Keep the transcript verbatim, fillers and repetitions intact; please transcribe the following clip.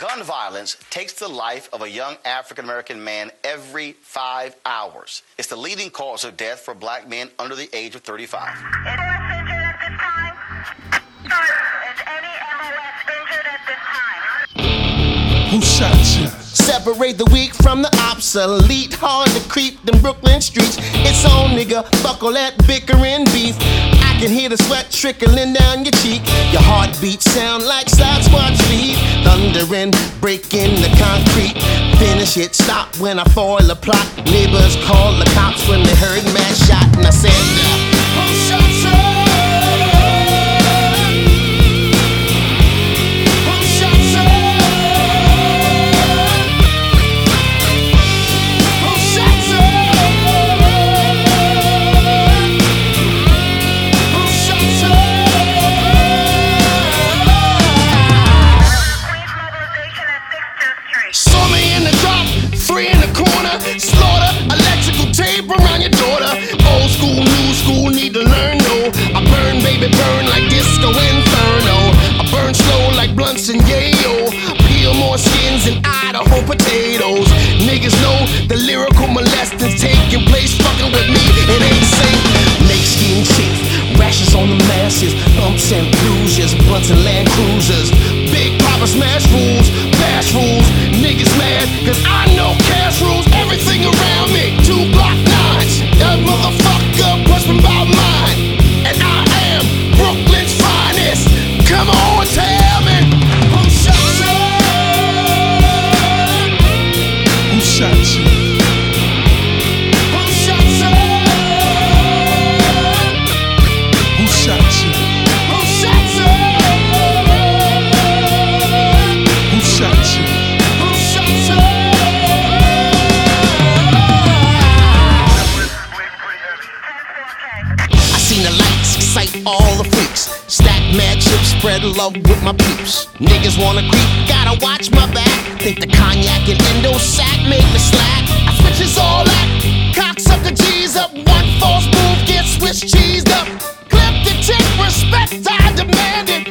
Gun violence takes the life of a young African-American man every five hours. It's the leading cause of death for black men under the age of thirty-five. Is M O S injured at this time? Sir, is any M O S injured at this time? Who shot you? Separate the weak from the obsolete. Hard to creep them Brooklyn streets. It's on, nigga, fuck all that bickering beef. I can hear the sweat trickling down your cheek. Your heartbeat sound like Sasquatch feet. Thundering, breaking the concrete. Finish it, stop when I foil a plot. Neighbors called the cops when they heard mass shot. And I said, who shot you? Slaughter, electrical tape around your daughter. Old school, new school, need to learn, no. I burn, baby, burn like disco inferno. I burn slow like blunts and yayo. Peel more skins than Idaho potatoes. Niggas know the lyrical molesting's taking place. Fucking with me, it ain't safe. Make skin safe, rashes on the masses. Bumps and bruises, blunts and Land Cruisers. Big Papa smash rules, bash rules. Niggas mad, cause I know cash rules everything around me. Two block nines, that motherfucker pushing by mine. And I am Brooklyn's finest. Come on, tell me, who shot you? Who shot you? Who shot you? Who shot you? Who shot you? Who shot you? Who shot you? I seen the lights excite all the freaks. Stack mad chips, spread love with my peeps. Niggas wanna creep, gotta watch my back. Think the cognac and endo sack make me slack. I switches all that, cocks up the G's up. One false move gets Swiss cheesed up. Clip the tick, respect I demand it.